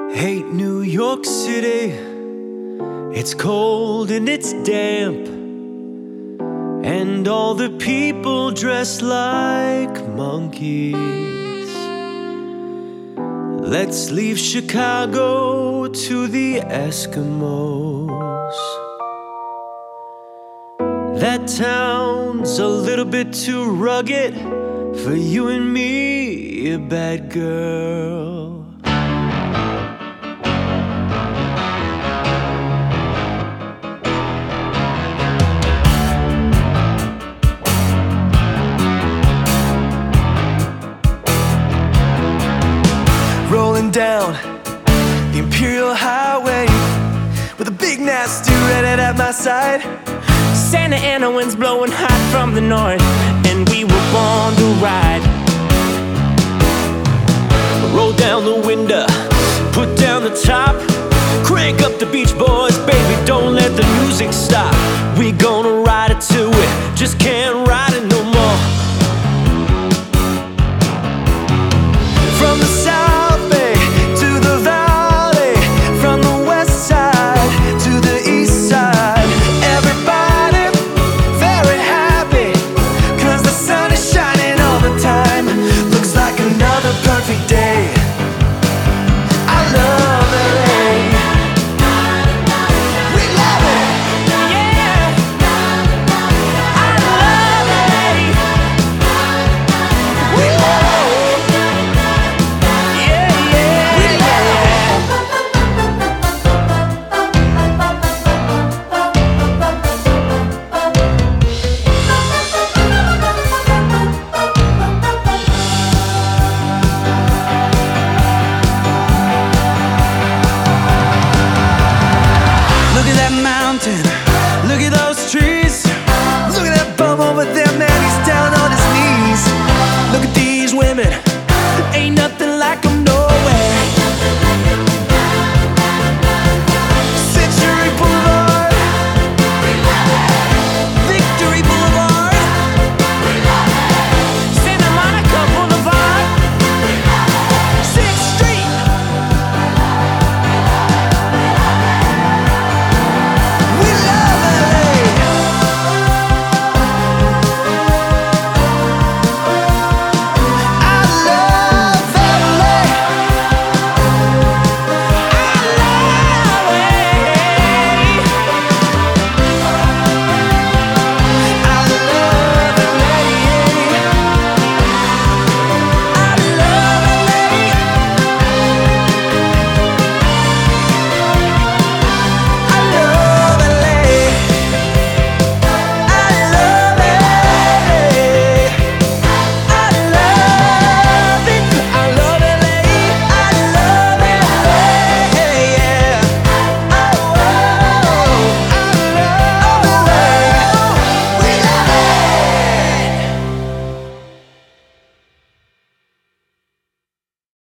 Hate New York City. It's cold and it's damp, and all the people dress like monkeys. Let's leave Chicago to the Eskimos. That town's a little bit too rugged for you and me, a bad girl. Rolling down the Imperial Highway with a big nasty redhead at my side. Santa Ana winds blowing hot from the north, and we were born to ride. Roll down the window, put down the top, crank up the Beach Boys, baby, don't let the music stop. We gonna ride it till we just can't ride it no more. From the South Bay to the Valley, from the West Side to the East Side, everybody very happy, 'cause the sun is shining all the time. Looks like another perfect day. I love LA. We love it. Yeah. I love LA. We love it. Yeah, yeah. We love it. Look at that mountain